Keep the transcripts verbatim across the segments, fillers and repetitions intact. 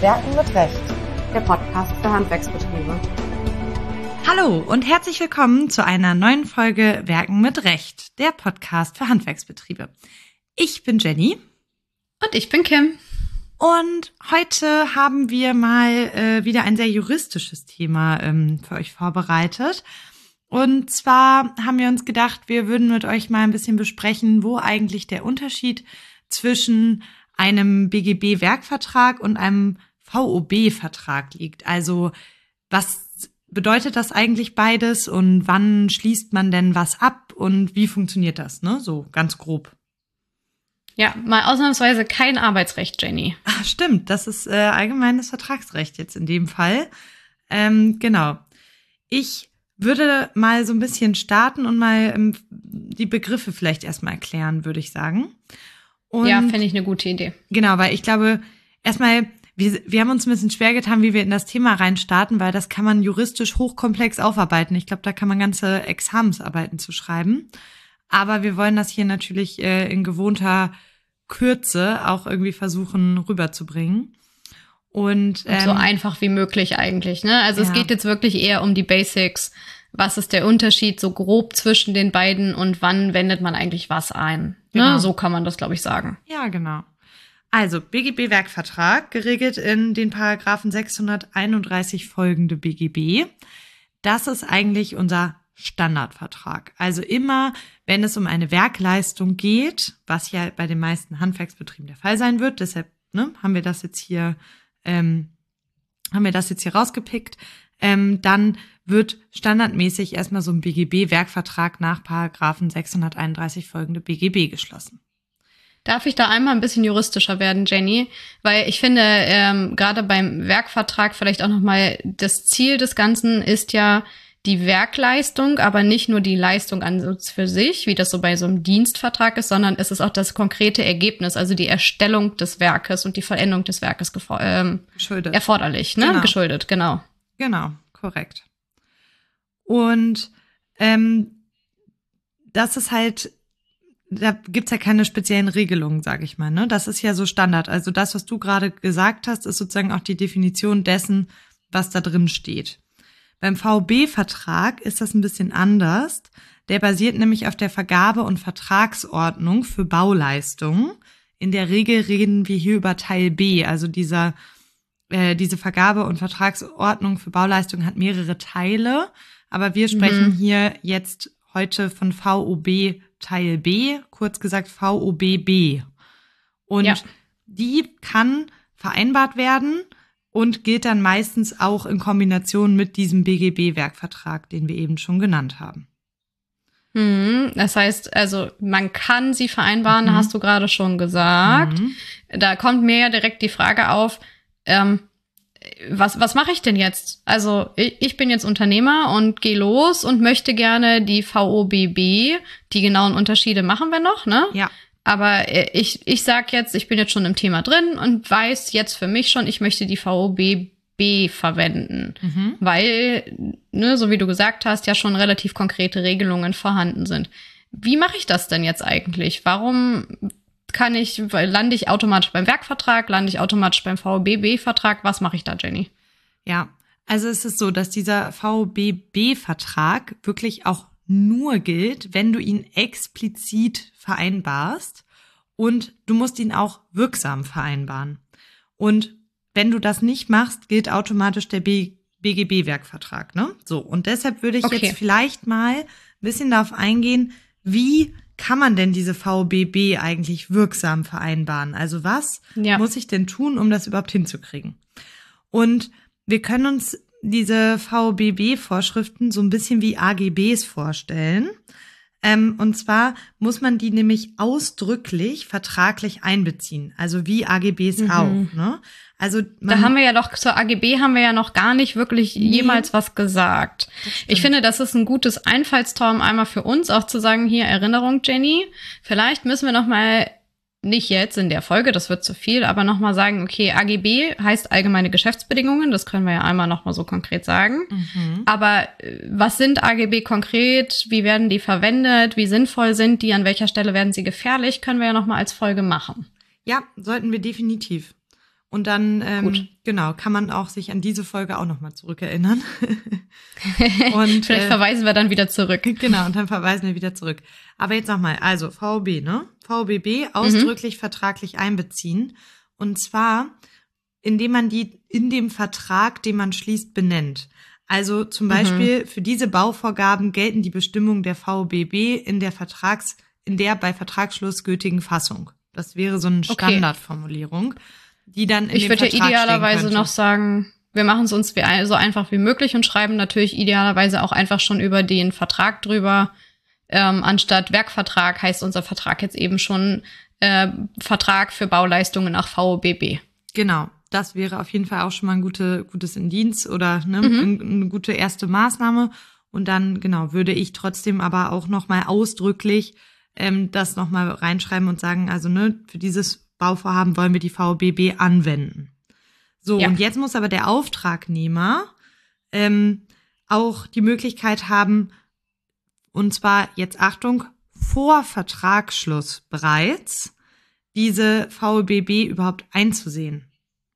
Werken mit Recht, der Podcast für Handwerksbetriebe. Hallo und herzlich willkommen zu einer neuen Folge Werken mit Recht, der Podcast für Handwerksbetriebe. Ich bin Jenny. Und ich bin Kim. Und heute haben wir mal äh, wieder ein sehr juristisches Thema ähm, für euch vorbereitet. Und zwar haben wir uns gedacht, wir würden mit euch mal ein bisschen besprechen, wo eigentlich der Unterschied zwischen einem B G B-Werkvertrag und einem V O B-Vertrag liegt. Also was bedeutet das eigentlich beides und wann schließt man denn was ab und wie funktioniert das, ne? So ganz grob. Ja, mal ausnahmsweise kein Arbeitsrecht, Jenny. Ach, stimmt, das ist äh, allgemeines Vertragsrecht jetzt in dem Fall. Ähm, genau. Ich würde mal so ein bisschen starten und mal ähm, die Begriffe vielleicht erstmal erklären, würde ich sagen. Und ja, fände ich eine gute Idee. Genau, weil ich glaube, erstmal, wir, wir haben uns ein bisschen schwer getan, wie wir in das Thema reinstarten, weil das kann man juristisch hochkomplex aufarbeiten. Ich glaube, da kann man ganze Examensarbeiten zu schreiben. Aber wir wollen das hier natürlich äh, in gewohnter Kürze auch irgendwie versuchen rüberzubringen. Und, ähm, so einfach wie möglich eigentlich, ne? Also ja. Es geht jetzt wirklich eher um die Basics. Was ist der Unterschied so grob zwischen den beiden und wann wendet man eigentlich was ein? Genau. Ne? So kann man das, glaube ich, sagen. Ja, genau. Also B G B-Werkvertrag, geregelt in den Paragraphen sechshunderteinunddreißig folgende B G B. Das ist eigentlich unser Standardvertrag. Also immer, wenn es um eine Werkleistung geht, was ja bei den meisten Handwerksbetrieben der Fall sein wird, deshalb ne, haben wir das jetzt hier, ähm, haben wir das jetzt hier rausgepickt, ähm, dann wird standardmäßig erstmal so ein B G B-Werkvertrag nach Paragraphen sechshunderteinunddreißig folgende B G B geschlossen. Darf ich da einmal ein bisschen juristischer werden, Jenny? Weil ich finde, ähm, gerade beim Werkvertrag vielleicht auch nochmal, das Ziel des Ganzen ist ja die Werkleistung, aber nicht nur die Leistung an für sich, wie das so bei so einem Dienstvertrag ist, sondern es ist auch das konkrete Ergebnis, also die Erstellung des Werkes und die Vollendung des Werkes ähm, erforderlich, ne? Genau. Geschuldet, genau. Genau, korrekt. Und ähm, das ist halt, da gibt's ja keine speziellen Regelungen, sage ich mal, ne? Das ist ja so Standard. Also das, was du gerade gesagt hast, ist sozusagen auch die Definition dessen, was da drin steht. Beim V O B-Vertrag ist das ein bisschen anders. Der basiert nämlich auf der Vergabe- und Vertragsordnung für Bauleistungen. In der Regel reden wir hier über Teil B, also dieser äh, diese Vergabe- und Vertragsordnung für Bauleistungen hat mehrere Teile, aber wir sprechen mhm. hier jetzt heute von V O B Teil B, kurz gesagt V O B B. Und ja. die kann vereinbart werden und gilt dann meistens auch in Kombination mit diesem B G B-Werkvertrag, den wir eben schon genannt haben. Hm, das heißt, also man kann sie vereinbaren, mhm. hast du gerade schon gesagt. Mhm. Da kommt mir ja direkt die Frage auf, ähm, was was mache ich denn jetzt? Also ich, ich bin jetzt Unternehmer und gehe los und möchte gerne die V O B B, die genauen Unterschiede machen wir noch, ne? Ja. Aber ich, ich sag jetzt, ich bin jetzt schon im Thema drin und weiß jetzt für mich schon, ich möchte die V O B B verwenden. Mhm. Weil, ne, so wie du gesagt hast, ja schon relativ konkrete Regelungen vorhanden sind. Wie mache ich das denn jetzt eigentlich? Warum kann ich, lande ich automatisch beim Werkvertrag, lande ich automatisch beim V O B B-Vertrag? Was mache ich da, Jenny? Ja, also es ist so, dass dieser V O B B-Vertrag wirklich auch nur gilt, wenn du ihn explizit vereinbarst und du musst ihn auch wirksam vereinbaren. Und wenn du das nicht machst, gilt automatisch der B G B-Werkvertrag, ne? So, und deshalb würde ich okay. jetzt vielleicht mal ein bisschen darauf eingehen, wie kann man denn diese V O B B eigentlich wirksam vereinbaren? Also was ja. muss ich denn tun, um das überhaupt hinzukriegen? Und wir können uns diese V O B B-Vorschriften so ein bisschen wie A G Bs vorstellen. Ähm, und zwar muss man die nämlich ausdrücklich vertraglich einbeziehen, also wie A G Bs mhm. auch. Ne? Also man, da haben wir ja doch, zur A G B haben wir ja noch gar nicht wirklich nee, jemals was gesagt. Ich finde, das ist ein gutes Einfallstor, einmal für uns auch zu sagen, hier Erinnerung, Jenny, vielleicht müssen wir noch mal nicht jetzt in der Folge, das wird zu viel, aber nochmal sagen, okay, A G B heißt allgemeine Geschäftsbedingungen, das können wir ja einmal nochmal so konkret sagen. Mhm. Aber was sind A G B konkret? Wie werden die verwendet? Wie sinnvoll sind die? An welcher Stelle werden sie gefährlich? Können wir ja nochmal als Folge machen. Ja, sollten wir definitiv. Und dann, ähm, Gut. genau, kann man auch sich an diese Folge auch nochmal zurückerinnern. Und vielleicht äh, verweisen wir dann wieder zurück. Genau, und dann verweisen wir wieder zurück. Aber jetzt nochmal, also V O B, ne? V O B B ausdrücklich mhm. vertraglich einbeziehen. Und zwar, indem man die in dem Vertrag, den man schließt, benennt. Also zum Beispiel mhm. für diese Bauvorgaben gelten die Bestimmungen der V O B B in der Vertrags, in der bei Vertragsschluss gültigen Fassung. Das wäre so eine Standardformulierung. Okay. Die dann in ich würde ja idealerweise noch sagen, wir machen es uns so einfach wie möglich und schreiben natürlich idealerweise auch einfach schon über den Vertrag drüber. Ähm, anstatt Werkvertrag heißt unser Vertrag jetzt eben schon äh, Vertrag für Bauleistungen nach V O B B. Genau, das wäre auf jeden Fall auch schon mal ein gute, gutes Indiz oder ne, mhm. eine gute erste Maßnahme. Und dann, genau, würde ich trotzdem aber auch noch mal ausdrücklich ähm, das noch mal reinschreiben und sagen, also ne, für dieses Bauvorhaben wollen wir die V O B B anwenden. So, ja. Und jetzt muss aber der Auftragnehmer ähm, auch die Möglichkeit haben, und zwar, jetzt Achtung, vor Vertragsschluss bereits diese V O B B überhaupt einzusehen.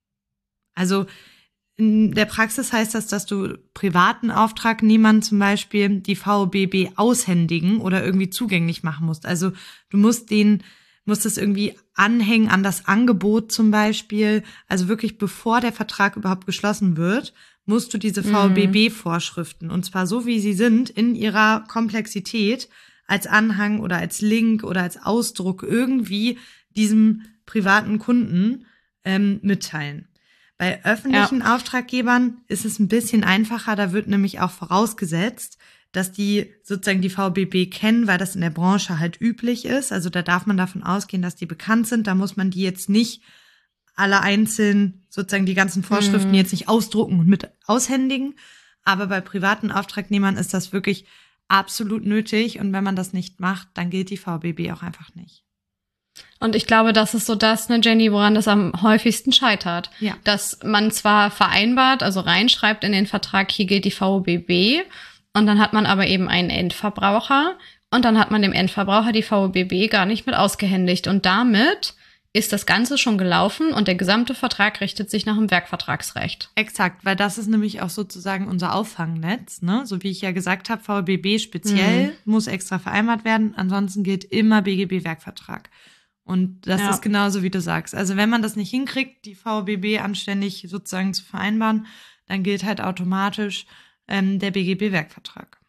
Also in der Praxis heißt das, dass du privaten Auftragnehmern zum Beispiel die V O B B aushändigen oder irgendwie zugänglich machen musst. Also du musst den musst es irgendwie anhängen an das Angebot zum Beispiel. Also wirklich bevor der Vertrag überhaupt geschlossen wird, musst du diese V O B B-Vorschriften, und zwar so wie sie sind, in ihrer Komplexität als Anhang oder als Link oder als Ausdruck irgendwie diesem privaten Kunden ähm, mitteilen. Bei öffentlichen ja. Auftraggebern ist es ein bisschen einfacher, da wird nämlich auch vorausgesetzt, dass die sozusagen die V O B B kennen, weil das in der Branche halt üblich ist. Also da darf man davon ausgehen, dass die bekannt sind. Da muss man die jetzt nicht alle einzeln, sozusagen die ganzen Vorschriften mhm. jetzt nicht ausdrucken und mit aushändigen. Aber bei privaten Auftragnehmern ist das wirklich absolut nötig. Und wenn man das nicht macht, dann gilt die V O B B auch einfach nicht. Und ich glaube, das ist so das, ne, Jenny, woran das am häufigsten scheitert. Ja. Dass man zwar vereinbart, also reinschreibt in den Vertrag, hier gilt die V O B B, und dann hat man aber eben einen Endverbraucher und dann hat man dem Endverbraucher die V O B B gar nicht mit ausgehändigt. Und damit ist das Ganze schon gelaufen und der gesamte Vertrag richtet sich nach dem Werkvertragsrecht. Exakt, weil das ist nämlich auch sozusagen unser Auffangnetz, ne? So wie ich ja gesagt habe, V O B B speziell mhm. muss extra vereinbart werden, ansonsten gilt immer B G B-Werkvertrag. Und das ja. ist genauso, wie du sagst. Also wenn man das nicht hinkriegt, die V O B B anständig sozusagen zu vereinbaren, dann gilt halt automatisch ähm, der B G B-Werkvertrag.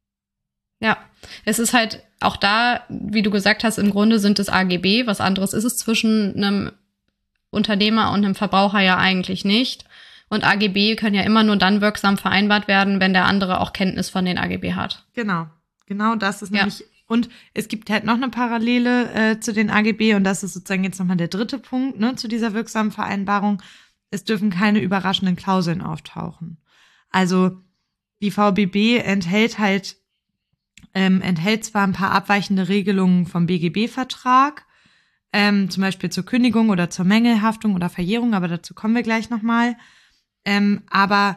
Ja, es ist halt auch da, wie du gesagt hast, im Grunde sind es A G B. Was anderes ist es zwischen einem Unternehmer und einem Verbraucher ja eigentlich nicht. Und A G B können ja immer nur dann wirksam vereinbart werden, wenn der andere auch Kenntnis von den A G B hat. Genau, genau das ist ja. nämlich. Und es gibt halt noch eine Parallele äh, zu den A G B und das ist sozusagen jetzt nochmal der dritte Punkt, ne, zu dieser wirksamen Vereinbarung. Es dürfen keine überraschenden Klauseln auftauchen. Also die V O B B enthält halt ähm, enthält zwar ein paar abweichende Regelungen vom B G B-Vertrag, ähm, zum Beispiel zur Kündigung oder zur Mängelhaftung oder Verjährung, aber dazu kommen wir gleich nochmal. Ähm, aber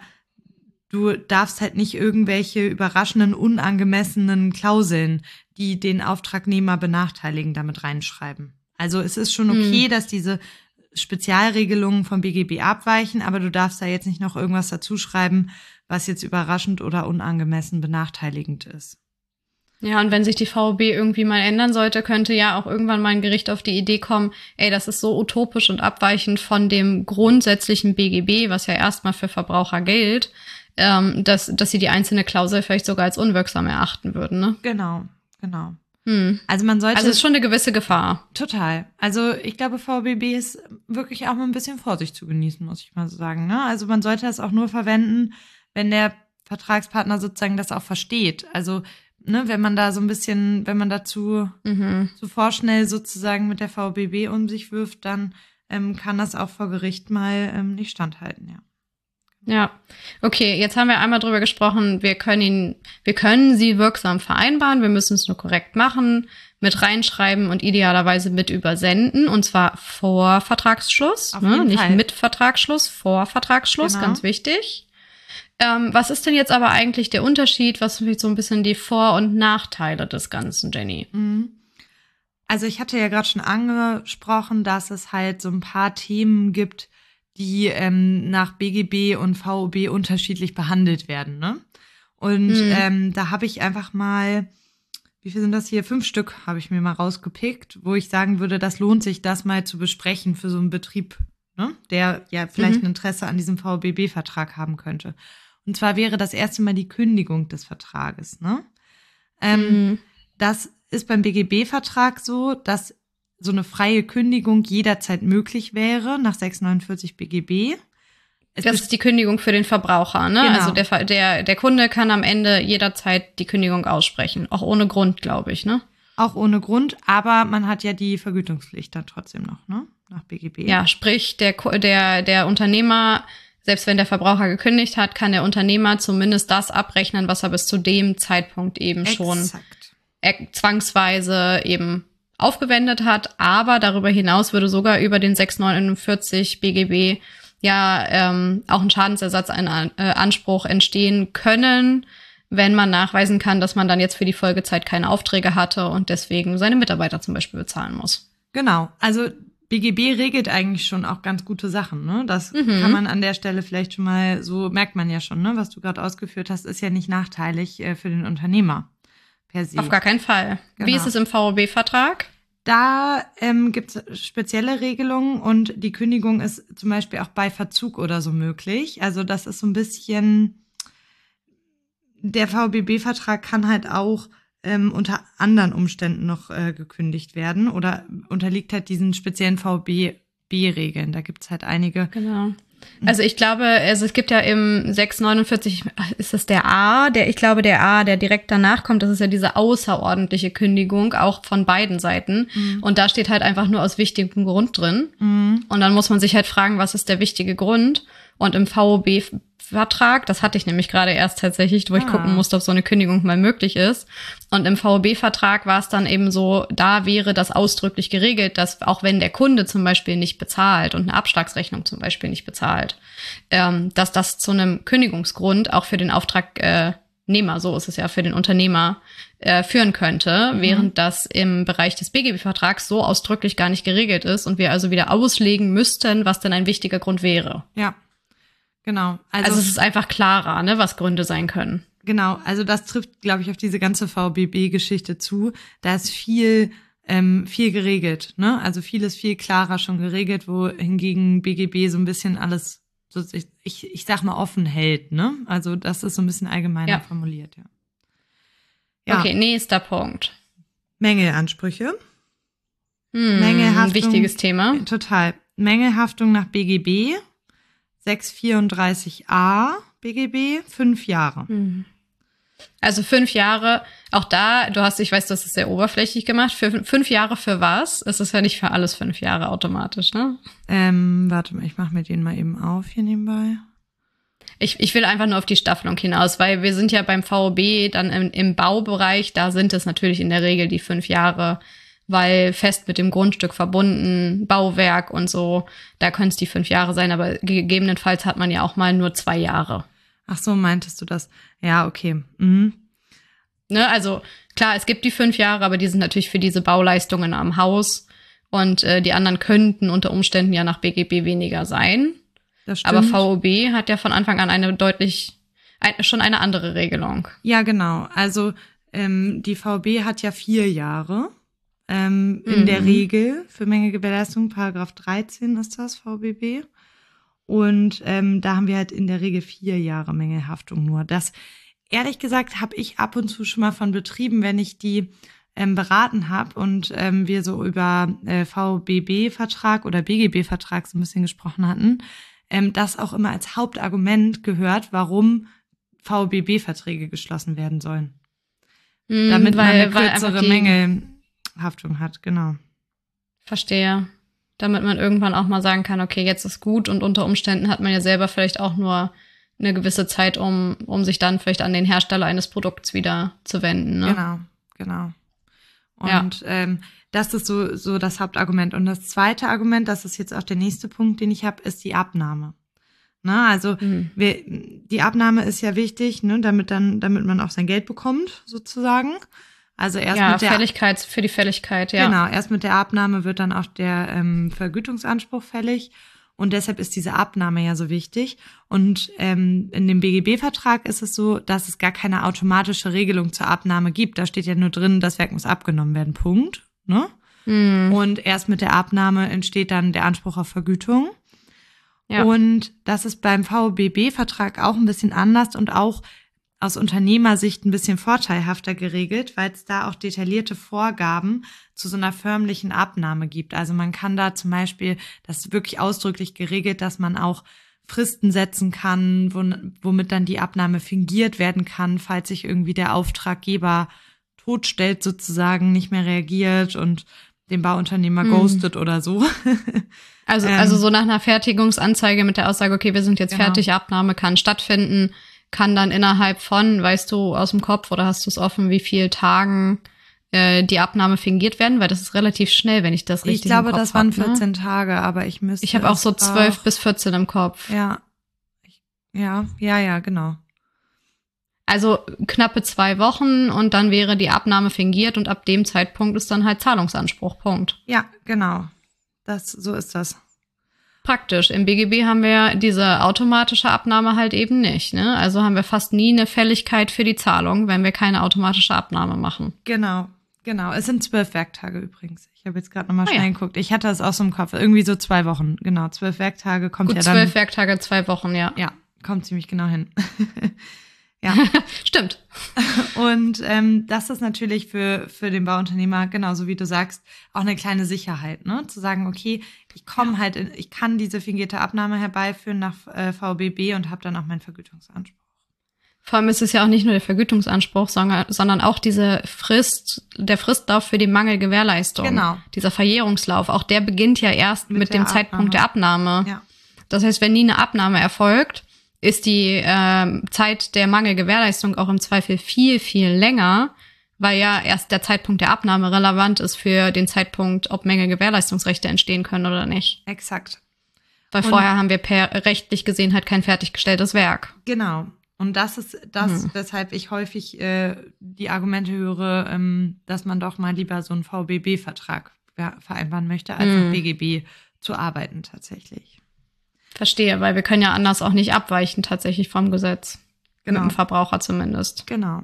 du darfst halt nicht irgendwelche überraschenden, unangemessenen Klauseln, die den Auftragnehmer benachteiligen, damit reinschreiben. Also es ist schon okay, hm. dass diese Spezialregelungen vom B G B abweichen, aber du darfst da jetzt nicht noch irgendwas dazuschreiben, was jetzt überraschend oder unangemessen benachteiligend ist. Ja, und wenn sich die V O B irgendwie mal ändern sollte, könnte ja auch irgendwann mal ein Gericht auf die Idee kommen, ey, das ist so utopisch und abweichend von dem grundsätzlichen B G B, was ja erstmal für Verbraucher gilt, ähm, dass, dass sie die einzelne Klausel vielleicht sogar als unwirksam erachten würden, ne? Genau, genau. Hm. Also man sollte. Also es ist schon eine gewisse Gefahr. Total. Also ich glaube, V O B B ist wirklich auch mal ein bisschen Vorsicht zu genießen, muss ich mal so sagen, ne? Also man sollte das auch nur verwenden, wenn der Vertragspartner sozusagen das auch versteht. Also ne, wenn man da so ein bisschen, wenn man dazu mhm. zu vorschnell sozusagen mit der V O B B um sich wirft, dann ähm, kann das auch vor Gericht mal ähm, nicht standhalten, ja. Ja, okay, jetzt haben wir einmal drüber gesprochen, wir können ihn, wir können sie wirksam vereinbaren, wir müssen es nur korrekt machen, mit reinschreiben und idealerweise mit übersenden, und zwar vor Vertragsschluss, Auf ne? jeden Nicht Fall. mit Vertragsschluss, vor Vertragsschluss, Genau. Ganz wichtig. Ähm, was ist denn jetzt aber eigentlich der Unterschied, was sind so ein bisschen die Vor- und Nachteile des Ganzen, Jenny? Also ich hatte ja gerade schon angesprochen, dass es halt so ein paar Themen gibt, die ähm, nach B G B und V O B unterschiedlich behandelt werden, ne? Und Mhm. ähm, da habe ich einfach mal, wie viel sind das hier? Fünf Stück habe ich mir mal rausgepickt, wo ich sagen würde, das lohnt sich, das mal zu besprechen für so einen Betrieb, ne? Der ja vielleicht Mhm. ein Interesse an diesem V O B B-Vertrag haben könnte. Und zwar wäre das erste Mal die Kündigung des Vertrages, ne? Ähm, Mhm. Das ist beim B G B-Vertrag so, dass so eine freie Kündigung jederzeit möglich wäre nach sechshundertneunundvierzig B G B. Es Das ist die Kündigung für den Verbraucher, ne? Genau. Also der, Ver- der, der Kunde kann am Ende jederzeit die Kündigung aussprechen. Auch ohne Grund, glaube ich, ne? auch ohne Grund, aber man hat ja die Vergütungspflicht dann trotzdem noch, ne? Nach B G B. Ja, sprich, der, Ku- der, der Unternehmer, selbst wenn der Verbraucher gekündigt hat, kann der Unternehmer zumindest das abrechnen, was er bis zu dem Zeitpunkt eben schon Exakt. er- zwangsweise eben aufgewendet hat. Aber darüber hinaus würde sogar über den sechshundertneunundvierzig B G B ja ähm, auch ein Schadensersatzanspruch entstehen können, wenn man nachweisen kann, dass man dann jetzt für die Folgezeit keine Aufträge hatte und deswegen seine Mitarbeiter zum Beispiel bezahlen muss. Genau, also B G B regelt eigentlich schon auch ganz gute Sachen, ne? Das Mhm. kann man an der Stelle vielleicht schon mal, so merkt man ja schon, ne? Was du gerade ausgeführt hast, ist ja nicht nachteilig äh, für den Unternehmer per se. Auf gar keinen Fall. Genau. Wie ist es im V O B-Vertrag? Da ähm, gibt es spezielle Regelungen und die Kündigung ist zum Beispiel auch bei Verzug oder so möglich. Also das ist so ein bisschen, der V B B-Vertrag kann halt auch ähm, unter anderen Umständen noch äh, gekündigt werden oder unterliegt halt diesen speziellen V B B-Regeln. Da gibt es halt einige. Genau. Also ich glaube, also es gibt ja im sechshundertneunundvierzig, ist das der A, der, ich glaube, der A, der direkt danach kommt, das ist ja diese außerordentliche Kündigung, auch von beiden Seiten. Mhm. Und da steht halt einfach nur aus wichtigem Grund drin. Mhm. Und dann muss man sich halt fragen, was ist der wichtige Grund? Und im V O B-Vertrag, das hatte ich nämlich gerade erst tatsächlich, wo ich Ah. gucken musste, ob so eine Kündigung mal möglich ist. Und im V O B-Vertrag war es dann eben so, da wäre das ausdrücklich geregelt, dass auch wenn der Kunde zum Beispiel nicht bezahlt und eine Abschlagsrechnung zum Beispiel nicht bezahlt, ähm, dass das zu einem Kündigungsgrund auch für den Auftragnehmer, so ist es ja für den Unternehmer, äh, führen könnte, Mhm. während das im Bereich des B G B-Vertrags so ausdrücklich gar nicht geregelt ist und wir also wieder auslegen müssten, was denn ein wichtiger Grund wäre. Ja, genau. Also, Also, es ist einfach klarer, ne, was Gründe sein können. genau, also das trifft, glaube ich, auf diese ganze V B B-Geschichte zu. Da ist viel, ähm, viel geregelt, ne? Also vieles viel klarer schon geregelt, wo hingegen B G B so ein bisschen alles, so, ich, ich, ich sag mal, offen hält, ne? Also das ist so ein bisschen allgemeiner Ja. formuliert, ja. Ja, Okay, nächster Punkt. Männgelansprüche. Hm, Mängelhaftung. wichtiges Thema. Total. Mängelhaftung nach B G B, sechshundertvierunddreißig a B G B, fünf Jahre. Hm. Also fünf Jahre, auch da, du hast, ich weiß, du hast es sehr oberflächlich gemacht. Für fün- fünf Jahre für was? Es ist ja nicht für alles fünf Jahre automatisch, ne? Ähm, warte mal, ich mache mir den mal eben auf hier nebenbei. Ich, ich will einfach nur auf die Staffelung hinaus, weil wir sind ja beim V O B dann im, im Baubereich, da sind es natürlich in der Regel die fünf Jahre, weil fest mit dem Grundstück verbunden, Bauwerk und so, da können es die fünf Jahre sein, aber gegebenenfalls hat man ja auch mal nur zwei Jahre. Ach so, meintest du das? Ja, okay. Mhm. Ne, also klar, es gibt die fünf Jahre, aber die sind natürlich für diese Bauleistungen am Haus und äh, die anderen könnten unter Umständen ja nach B G B weniger sein. Das stimmt. Aber V O B hat ja von Anfang an eine deutlich, ein, schon eine andere Regelung. Ja, genau. Also ähm, die V B hat ja vier Jahre ähm, in Mhm. der Regel für Mängegewährleistung. Paragraph dreizehn ist das V B B. Und ähm, da haben wir halt in der Regel vier Jahre Mängelhaftung nur. Das, ehrlich gesagt, habe ich ab und zu schon mal von Betrieben, wenn ich die ähm, beraten habe und ähm, wir so über äh, V B B-Vertrag oder B G B-Vertrag so ein bisschen gesprochen hatten, ähm, das auch immer als Hauptargument gehört, warum V B B-Verträge geschlossen werden sollen. Mhm, Damit man eine weil einfach kürzere die- Mängelhaftung hat, genau. Verstehe. Damit man irgendwann auch mal sagen kann, okay, jetzt ist gut und unter Umständen hat man ja selber vielleicht auch nur eine gewisse Zeit, um, um sich dann vielleicht an den Hersteller eines Produkts wieder zu wenden. Ne? Genau, genau. Ja. Und ähm, das ist so, so das Hauptargument. Und das zweite Argument, das ist jetzt auch der nächste Punkt, den ich habe, ist die Abnahme. Na, also Mhm. wir, die Abnahme ist ja wichtig, ne, damit dann, damit man auch sein Geld bekommt, sozusagen. Also erst Ja, mit der Fälligkeit für die Fälligkeit, ja. Genau, erst mit der Abnahme wird dann auch der ähm, Vergütungsanspruch fällig. Und deshalb ist diese Abnahme ja so wichtig. Und ähm, in dem B G B-Vertrag ist es so, dass es gar keine automatische Regelung zur Abnahme gibt. Da steht ja nur drin, das Werk muss abgenommen werden, Punkt. Ne? Mhm. Und erst mit der Abnahme entsteht dann der Anspruch auf Vergütung. Ja. Und das ist beim V B B-Vertrag auch ein bisschen anders und auch aus Unternehmersicht ein bisschen vorteilhafter geregelt, weil es da auch detaillierte Vorgaben zu so einer förmlichen Abnahme gibt. Also man kann da zum Beispiel, das ist wirklich ausdrücklich geregelt, dass man auch Fristen setzen kann, womit dann die Abnahme fingiert werden kann, falls sich irgendwie der Auftraggeber totstellt sozusagen, nicht mehr reagiert und den Bauunternehmer hm. ghostet oder so. Also, ähm, also so nach einer Fertigungsanzeige mit der Aussage, okay, wir sind jetzt genau. fertig, Abnahme kann stattfinden, kann dann innerhalb von, weißt du aus dem Kopf oder hast du es offen, wie viele Tagen äh, die Abnahme fingiert werden? Weil das ist relativ schnell, wenn ich das richtig Ich glaube, im Kopf das waren hab, vierzehn ne? Tage, aber ich müsste Ich habe auch so zwölf auch, bis vierzehn im Kopf. Ja, ich, ja, ja, ja, genau. Also knappe zwei Wochen und dann wäre die Abnahme fingiert und ab dem Zeitpunkt ist dann halt Zahlungsanspruch, Punkt. Ja, genau. Das, so ist das. Praktisch. Im B G B haben wir diese automatische Abnahme halt eben nicht, ne? Also haben wir fast nie eine Fälligkeit für die Zahlung, wenn wir keine automatische Abnahme machen. Genau, genau. Es sind zwölf Werktage übrigens. Ich habe jetzt gerade nochmal Ah, schnell ja. geguckt. Ich hatte das auch so im Kopf. Irgendwie so zwei Wochen. Genau, zwölf Werktage kommt Gut, ja dann. zwölf Werktage, zwei Wochen, ja. Ja, kommt ziemlich genau hin. Ja. Stimmt. Und ähm, das ist natürlich für für den Bauunternehmer, genauso wie du sagst, auch eine kleine Sicherheit, ne? Zu sagen, okay, ich komme ja. halt, in, ich kann diese fingierte Abnahme herbeiführen nach äh, V B B und habe dann auch meinen Vergütungsanspruch. Vor allem ist es ja auch nicht nur der Vergütungsanspruch, sondern, sondern auch diese Frist, der Fristlauf für die Mangelgewährleistung. Genau. Dieser Verjährungslauf, auch der beginnt ja erst mit, mit dem Abnahme. Zeitpunkt der Abnahme. Ja. Das heißt, wenn nie eine Abnahme erfolgt, ist die äh, Zeit der Mangelgewährleistung auch im Zweifel viel, viel länger, weil ja erst der Zeitpunkt der Abnahme relevant ist für den Zeitpunkt, ob Mängelgewährleistungsrechte entstehen können oder nicht. Exakt. Weil Und vorher haben wir per rechtlich gesehen halt kein fertiggestelltes Werk. Genau. Und das ist das, Hm. weshalb ich häufig äh, die Argumente höre, ähm, dass man doch mal lieber so einen V B B-Vertrag vereinbaren möchte, als Hm. im B G B zu arbeiten tatsächlich. Verstehe, weil wir können ja anders auch nicht abweichen tatsächlich vom Gesetz. Genau. Mit dem Verbraucher zumindest. Genau.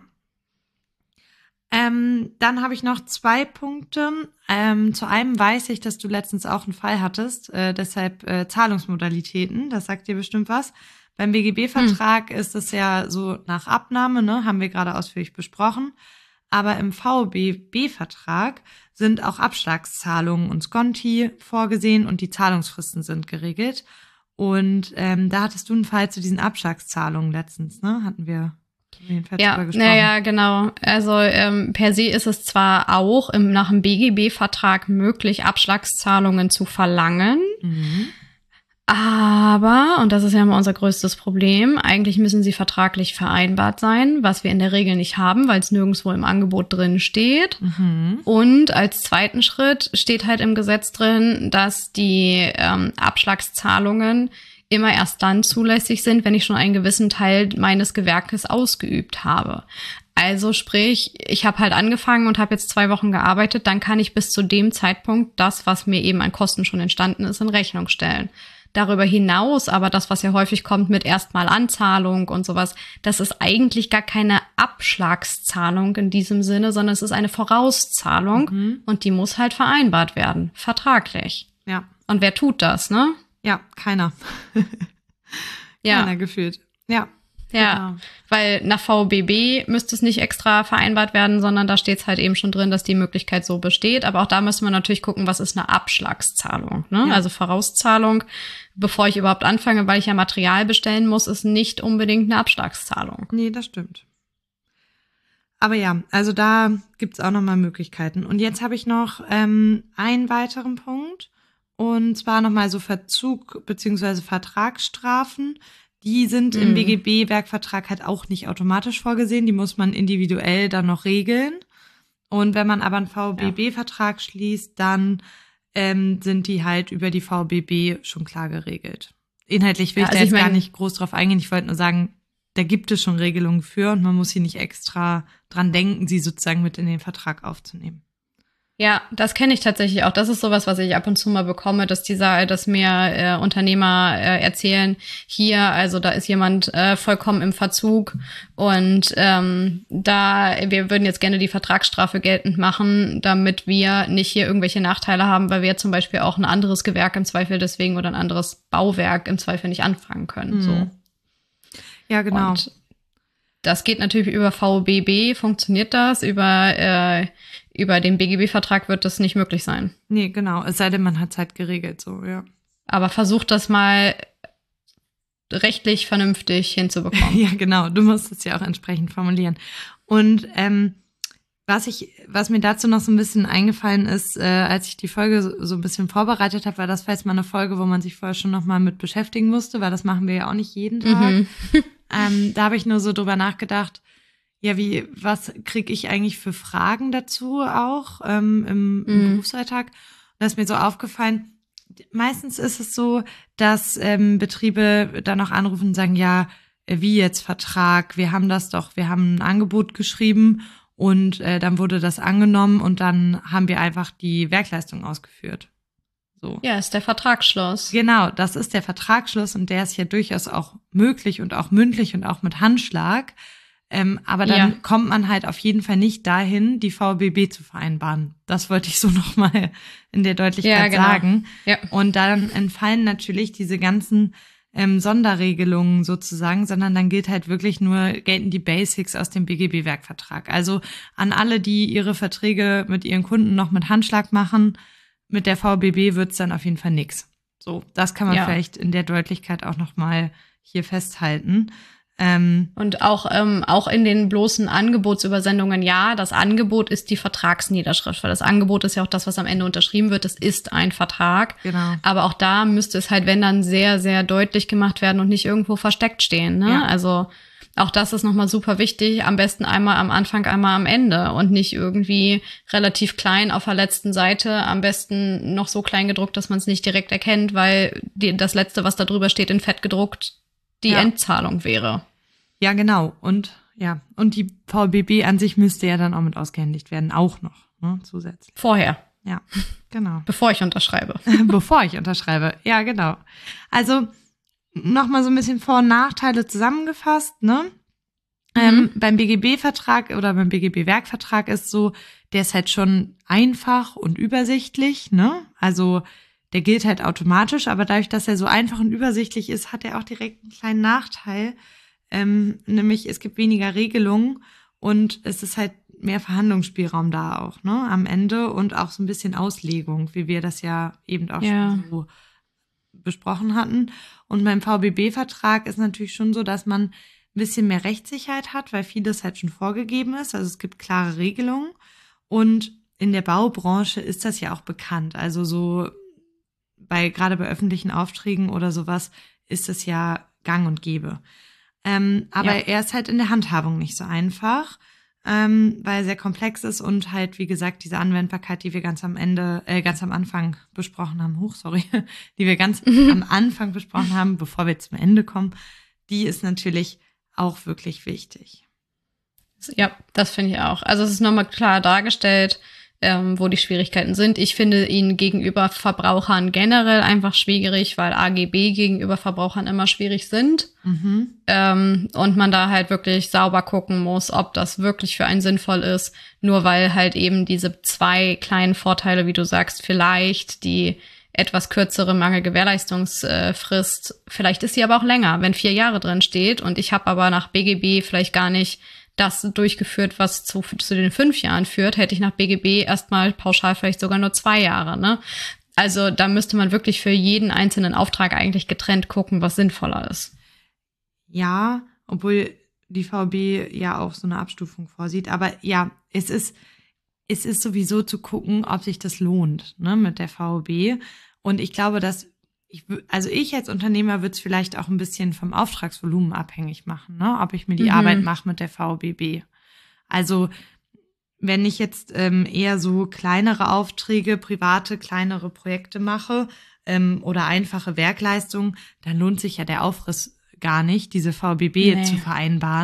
Ähm, dann habe ich noch zwei Punkte. Ähm, zu einem weiß ich, dass du letztens auch einen Fall hattest, äh, deshalb äh, Zahlungsmodalitäten, das sagt dir bestimmt was. Beim B G B-Vertrag hm. ist es ja so nach Abnahme, ne, haben wir gerade ausführlich besprochen. Aber im V B B-Vertrag sind auch Abschlagszahlungen und Skonti vorgesehen und die Zahlungsfristen sind geregelt. Und ähm, da hattest du einen Fall zu diesen Abschlagszahlungen letztens, ne? Hatten wir den Fall ja, drüber gesprochen. Naja, genau. Also ähm, per se ist es zwar auch im, nach dem B G B-Vertrag möglich, Abschlagszahlungen zu verlangen. Mhm. Aber, und das ist ja immer unser größtes Problem, eigentlich müssen sie vertraglich vereinbart sein, was wir in der Regel nicht haben, weil es nirgendwo im Angebot drin steht. Mhm. Und als zweiten Schritt steht halt im Gesetz drin, dass die ähm, Abschlagszahlungen immer erst dann zulässig sind, wenn ich schon einen gewissen Teil meines Gewerkes ausgeübt habe. Also sprich, ich habe halt angefangen und habe jetzt zwei Wochen gearbeitet, dann kann ich bis zu dem Zeitpunkt das, was mir eben an Kosten schon entstanden ist, in Rechnung stellen. Darüber hinaus, aber das, was ja häufig kommt mit erstmal Anzahlung und sowas, das ist eigentlich gar keine Abschlagszahlung in diesem Sinne, sondern es ist eine Vorauszahlung Mhm. und die muss halt vereinbart werden, vertraglich. Ja. Und wer tut das, ne? Ja, keiner. Ja. Keiner gefühlt. Ja. Ja, Genau. weil nach V B B müsste es nicht extra vereinbart werden, sondern da steht es halt eben schon drin, dass die Möglichkeit so besteht. Aber auch da müssen wir natürlich gucken, was ist eine Abschlagszahlung, ne? Ja. Also Vorauszahlung, bevor ich überhaupt anfange, weil ich ja Material bestellen muss, ist nicht unbedingt eine Abschlagszahlung. Nee, das stimmt. Aber ja, also da gibt's auch nochmal Möglichkeiten. Und jetzt habe ich noch ähm, einen weiteren Punkt. Und zwar nochmal so Verzug beziehungsweise Vertragsstrafen. Die sind im Mhm. B G B-Werkvertrag halt auch nicht automatisch vorgesehen. Die muss man individuell dann noch regeln. Und wenn man aber einen V B B-Vertrag schließt, dann ähm, sind die halt über die V B B schon klar geregelt. Inhaltlich will Ja, ich da also ich jetzt gar mein- nicht groß drauf eingehen. Ich wollte nur sagen, da gibt es schon Regelungen für und man muss hier nicht extra dran denken, sie sozusagen mit in den Vertrag aufzunehmen. Ja, das kenne ich tatsächlich auch. Das ist sowas, was ich ab und zu mal bekomme, dass dieser, dass mir äh, Unternehmer äh, erzählen, hier, also da ist jemand äh, vollkommen im Verzug und ähm, da, wir würden jetzt gerne die Vertragsstrafe geltend machen, damit wir nicht hier irgendwelche Nachteile haben, weil wir zum Beispiel auch ein anderes Gewerk im Zweifel deswegen oder ein anderes Bauwerk im Zweifel nicht anfangen können. Mhm. So. Ja, genau. Und das geht natürlich über V B B, funktioniert das, über äh, über den B G B-Vertrag wird das nicht möglich sein. Nee, genau. Es sei denn, man hat es halt geregelt, so, ja. Aber versucht das mal rechtlich vernünftig hinzubekommen. Ja, genau. Du musst es ja auch entsprechend formulieren. Und ähm, was ich, was mir dazu noch so ein bisschen eingefallen ist, äh, als ich die Folge so, so ein bisschen vorbereitet habe, war das vielleicht mal eine Folge, wo man sich vorher schon noch mal mit beschäftigen musste, weil das machen wir ja auch nicht jeden Tag. Mhm. Ähm, da habe ich nur so drüber nachgedacht, ja, wie, was kriege ich eigentlich für Fragen dazu auch ähm, im, im Mhm. Berufsalltag? Und da ist mir so aufgefallen, meistens ist es so, dass ähm, Betriebe dann auch anrufen und sagen, ja, wie jetzt Vertrag? Wir haben das doch, wir haben ein Angebot geschrieben und äh, dann wurde das angenommen und dann haben wir einfach die Werkleistung ausgeführt. So. Ja, ist der Vertragsschluss. Genau, das ist der Vertragsschluss und der ist ja durchaus auch möglich und auch mündlich und auch mit Handschlag. Ähm, aber dann Ja. kommt man halt auf jeden Fall nicht dahin, die V B B zu vereinbaren. Das wollte ich so nochmal in der Deutlichkeit Ja, genau. sagen. Ja. Und dann entfallen natürlich diese ganzen ähm, Sonderregelungen sozusagen, sondern dann gilt halt wirklich nur, gelten die Basics aus dem B G B-Werkvertrag. Also an alle, die ihre Verträge mit ihren Kunden noch mit Handschlag machen, mit der V B B wird's dann auf jeden Fall nix. So, das kann man Ja. vielleicht in der Deutlichkeit auch nochmal hier festhalten. Ähm, Und auch, ähm, auch in den bloßen Angebotsübersendungen, ja, das Angebot ist die Vertragsniederschrift, weil das Angebot ist ja auch das, was am Ende unterschrieben wird. Das ist ein Vertrag. Genau. Aber auch da müsste es halt, wenn dann, sehr, sehr deutlich gemacht werden und nicht irgendwo versteckt stehen. Ne? Ja. Also auch das ist nochmal super wichtig. Am besten einmal am Anfang, einmal am Ende und nicht irgendwie relativ klein auf der letzten Seite. Am besten noch so klein gedruckt, dass man es nicht direkt erkennt, weil die, das Letzte, was da drüber steht, in Fett gedruckt, die Ja. Endzahlung wäre. Ja, genau. Und ja, und die V B B an sich müsste ja dann auch mit ausgehändigt werden, auch noch, ne, zusätzlich. Vorher, Ja, genau. bevor ich unterschreibe. Bevor ich unterschreibe. Ja, genau. Also nochmal so ein bisschen Vor- und Nachteile zusammengefasst, ne? Ähm, beim B G B-Vertrag oder beim B G B-Werkvertrag ist so, der ist halt schon einfach und übersichtlich, ne? Also der gilt halt automatisch, aber dadurch, dass er so einfach und übersichtlich ist, hat er auch direkt einen kleinen Nachteil. Ähm, nämlich es gibt weniger Regelungen und es ist halt mehr Verhandlungsspielraum da auch, ne, am Ende und auch so ein bisschen Auslegung, wie wir das ja eben auch Ja. schon so besprochen hatten. Und beim V B B-Vertrag ist natürlich schon so, dass man ein bisschen mehr Rechtssicherheit hat, weil vieles halt schon vorgegeben ist. Also es gibt klare Regelungen und in der Baubranche ist das ja auch bekannt. Also so bei, gerade bei öffentlichen Aufträgen oder sowas ist es ja gang und gäbe. Ähm, aber Ja. er ist halt in der Handhabung nicht so einfach, ähm, weil er sehr komplex ist und halt, wie gesagt, diese Anwendbarkeit, die wir ganz am Ende, äh, ganz am Anfang besprochen haben, hoch, sorry, die wir ganz am Anfang besprochen haben, bevor wir zum Ende kommen, die ist natürlich auch wirklich wichtig. Ja, das finde ich auch. Also es ist nochmal klar dargestellt, ähm, wo die Schwierigkeiten sind. Ich finde ihn gegenüber Verbrauchern generell einfach schwierig, weil A G B gegenüber Verbrauchern immer schwierig sind. Mhm. Ähm, und man da halt wirklich sauber gucken muss, ob das wirklich für einen sinnvoll ist. Nur weil halt eben diese zwei kleinen Vorteile, wie du sagst, vielleicht die etwas kürzere Mangelgewährleistungsfrist, vielleicht ist sie aber auch länger, wenn vier Jahre drin steht und ich habe aber nach B G B vielleicht gar nicht das durchgeführt, was zu, zu den fünf Jahren führt, hätte ich nach B G B erstmal pauschal vielleicht sogar nur zwei Jahre, ne? Also da müsste man wirklich für jeden einzelnen Auftrag eigentlich getrennt gucken, was sinnvoller ist. Ja, obwohl die V B ja auch so eine Abstufung vorsieht. Aber ja, es ist, es ist sowieso zu gucken, ob sich das lohnt, ne, mit der V B. Und ich glaube, dass ich, also ich als Unternehmer würde es vielleicht auch ein bisschen vom Auftragsvolumen abhängig machen, ne, ob ich mir die Mhm. Arbeit mache mit der V B B. Also wenn ich jetzt ähm, eher so kleinere Aufträge, private, kleinere Projekte mache ähm, oder einfache Werkleistungen, dann lohnt sich ja der Aufriss gar nicht, diese V B B Nee. zu vereinbaren.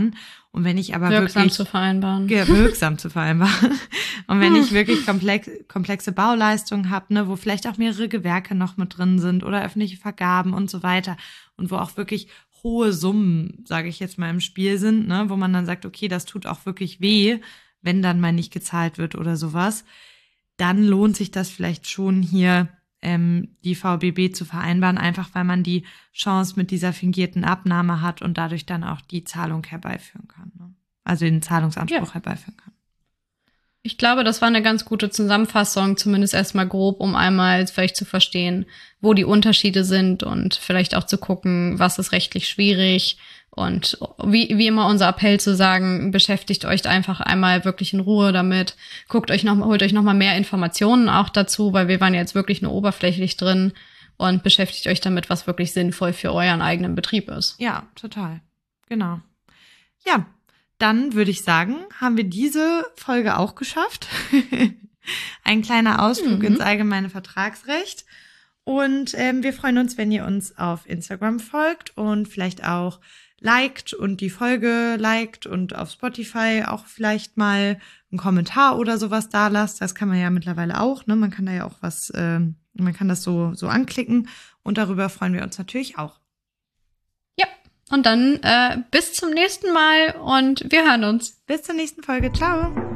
Und wenn ich aber wirksam wirklich zu vereinbaren. Ja, wirksam zu vereinbaren. Und wenn ich wirklich komplex, komplexe Bauleistungen habe, ne, wo vielleicht auch mehrere Gewerke noch mit drin sind oder öffentliche Vergaben und so weiter und wo auch wirklich hohe Summen, sage ich jetzt mal, im Spiel sind, ne, wo man dann sagt, okay, das tut auch wirklich weh, wenn dann mal nicht gezahlt wird oder sowas, dann lohnt sich das vielleicht schon hier ähm, die V B B zu vereinbaren, einfach weil man die Chance mit dieser fingierten Abnahme hat und dadurch dann auch die Zahlung herbeiführen kann. Ne? Also den Zahlungsanspruch ja. herbeiführen kann. Ich glaube, das war eine ganz gute Zusammenfassung, zumindest erstmal grob, um einmal vielleicht zu verstehen, wo die Unterschiede sind und vielleicht auch zu gucken, was ist rechtlich schwierig. Und wie, wie immer unser Appell zu sagen, beschäftigt euch einfach einmal wirklich in Ruhe damit. Guckt euch noch, holt euch noch mal mehr Informationen auch dazu, weil wir waren jetzt wirklich nur oberflächlich drin und beschäftigt euch damit, was wirklich sinnvoll für euren eigenen Betrieb ist. Ja, total. Genau. Ja, dann würde ich sagen, haben wir diese Folge auch geschafft. Ein kleiner Ausflug mhm. ins allgemeine Vertragsrecht. Und ähm, wir freuen uns, wenn ihr uns auf Instagram folgt und vielleicht auch liked und die Folge liked und auf Spotify auch vielleicht mal einen Kommentar oder sowas da lasst. Das kann man ja mittlerweile auch, ne? Man kann da ja auch was, äh, man kann das so so anklicken und darüber freuen wir uns natürlich auch. Ja, und dann äh, bis zum nächsten Mal und wir hören uns. Bis zur nächsten Folge. Ciao.